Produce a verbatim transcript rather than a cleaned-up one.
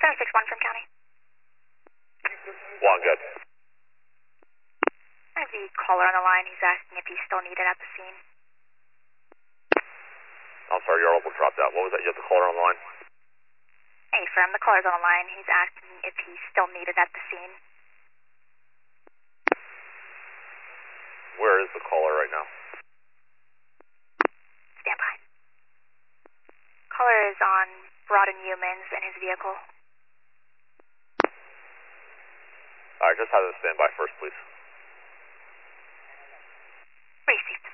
seven six one from county. One, good. I have the caller on the line. He's asking if he's still needed at the scene. I'm sorry, your elbow dropped out. What was that? You have the caller on the line? Hey, firm, the caller's on the line. He's asking if he's still needed at the scene. Where is the caller right now? Stand by. Caller is on Broad and Humans in his vehicle. Alright, just have them stand by first, please. Received.